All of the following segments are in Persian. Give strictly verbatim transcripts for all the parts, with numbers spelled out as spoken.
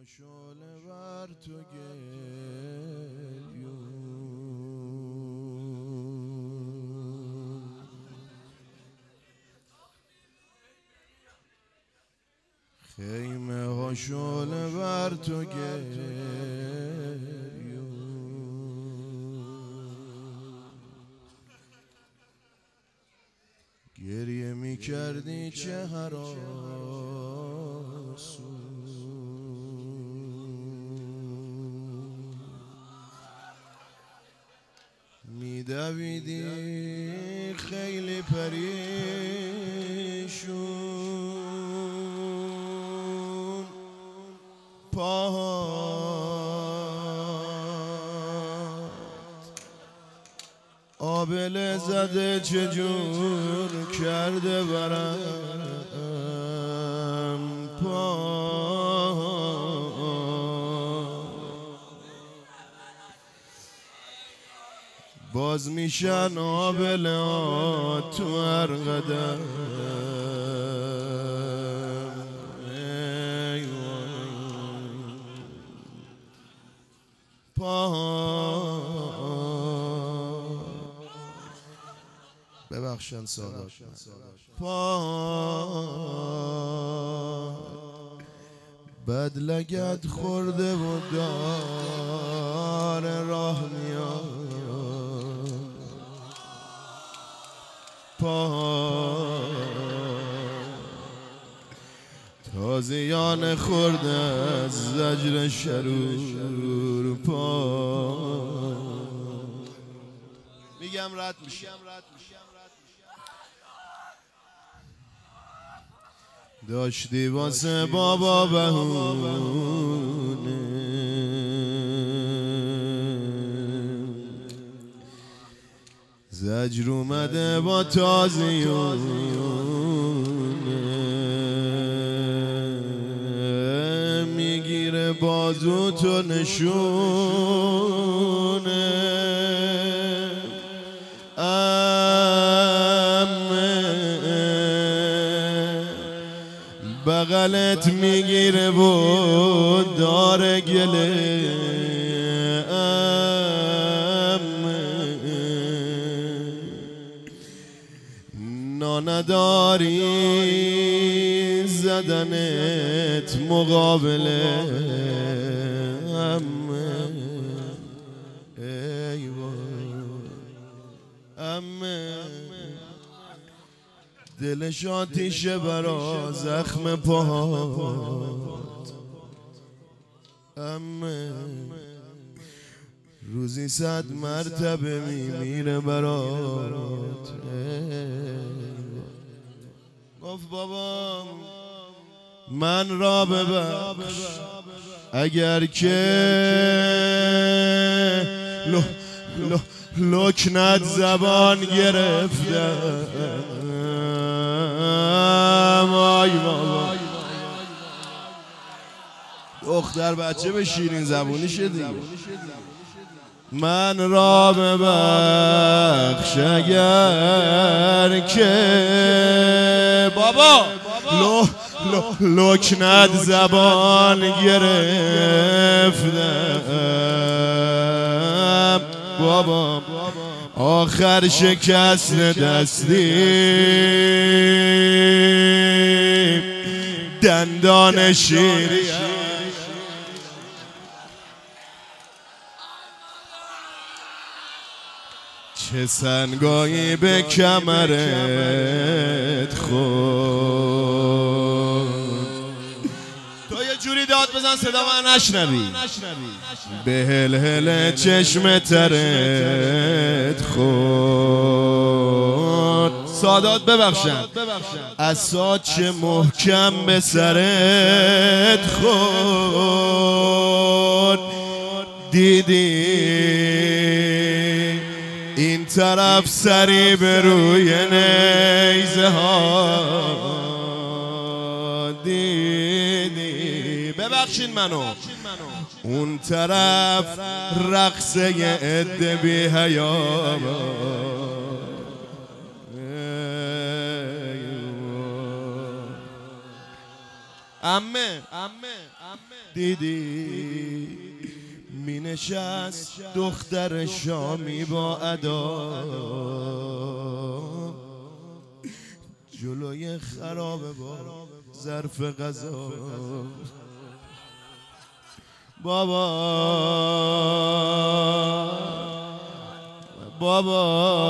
شعله بر تو گریون، خیمه ها شعله بر تو گریون، گریه می کردی چه هراسون، می دویدی خیلی پریشون، پاهات آبله زده چجور کرده برم، پاهات باز میشن آبله تو هر قدم، ببخشن سادات پا بد لگد خورده و دار راه میاد، پا تازیان خورده از زجر شرور، پا میگم رد میشه. داشتی واسه بابا بهونه، زجر اومده با تازیونه، میگیره بازو تو نشونه، بغلت میگیره و داره گله، نداری زدنت مقابله، امه ای وای امه دلش آتیشه برا زخم پاهات، امه روزی صد مرتبه میمیره برات. گفت بابا من را ببخش اگر که لو لو لکنت زبان گرفتم، آی بابا دختر بچه به شیرین زبونی شدی. من را ببخش اگر که بابا لو لو لکنت زبان گرفتم، بابا آخر شکست دستی دندان شیری، چه سنگایی به کمرت خورد. تو یه جوری داد بزن صدا من نشنوی، به هل هل چشم ترت خورد. سادات ببخشن اساد چه محکم به سرت خورد، دیدی این طرف سری به روی نیزه ها، دیدی ببخشین منو اون طرف رقصه عده بی حیا، امه دیدی می نشست دختر شامی با ادا جلوی خرابه با ظرف غذا بابا بابا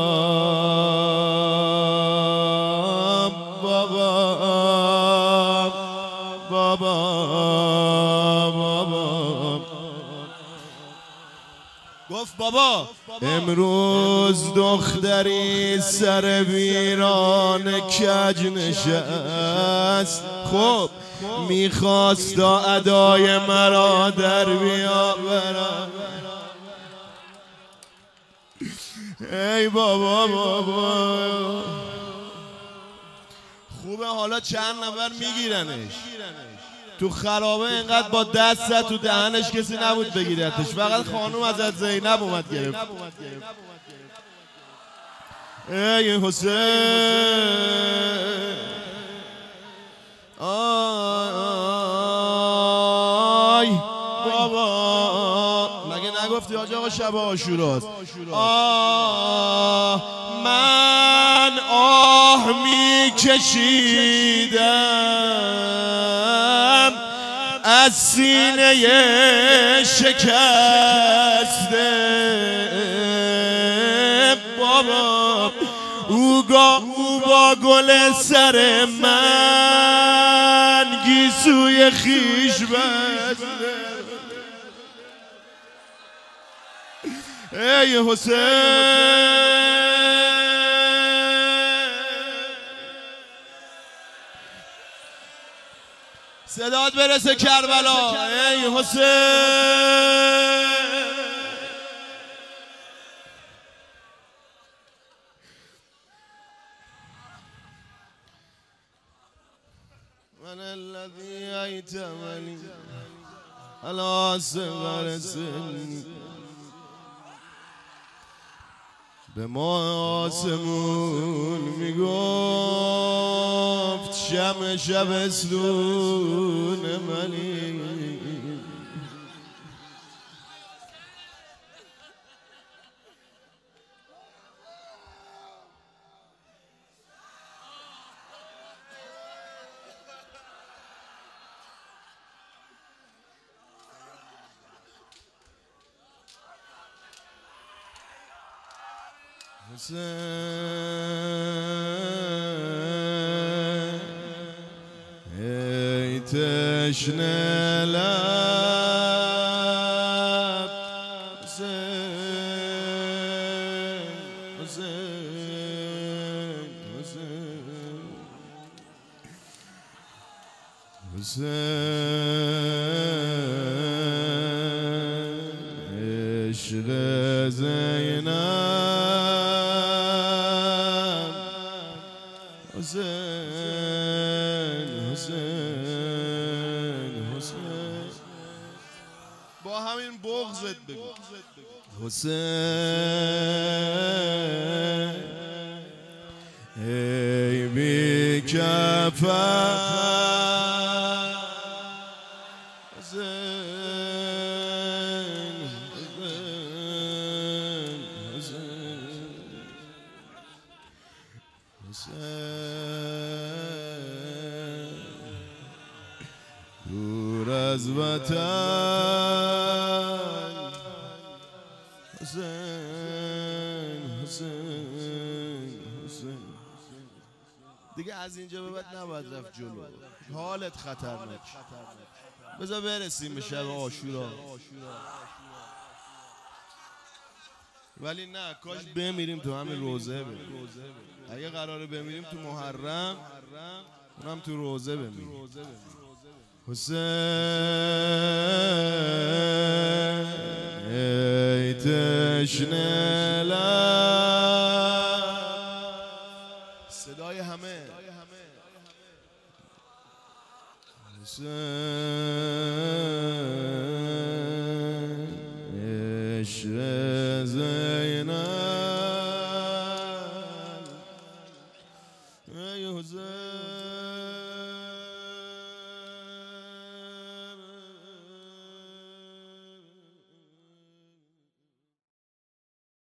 بابا بابا بابا گفت بابا امروز دختری سر ویران کج نشست، خب میخواست تا ادای مرا در بیاورد. ای بابا بابا خوبه حالا چند نفر میگیرنش تو خرابه، اینقدر با دست تو دهنش کسی نبود بگیرتش، فقط خانوم ازت زینب اومد گرفت. ای حسین آی بابا، مگه نگفتی حاج آقا شب عاشوراست؟ آه من آه میکشیدم از سینه شکسته بابا، او او با گل سر من گیسوی خیش بسته. ای حسین صدات برسه کربلا. ای حسین من الذي ایتمنی علی صغر سنی، به ما آسمون میگفت شم شبستون منی. حسین ای تشنه لب، حسین حسین حسین حسین عشق زینب حسین حسین حسین با همین بغضت بگو حسین ای بی کفن حسین حسین حسین دور از وطن حسین حسین حسین دیگه از اینجا به بعد نباید رفت جلو، حالت خطرناک. بذار برسیم به شب عاشورا، ولی نه کاش بمیریم تو همین روزه بمیریم. اگه قراره بمیریم تو محرم، اونم تو روزه بمیریم. حسین ای تشنه لب، صدای همه حسین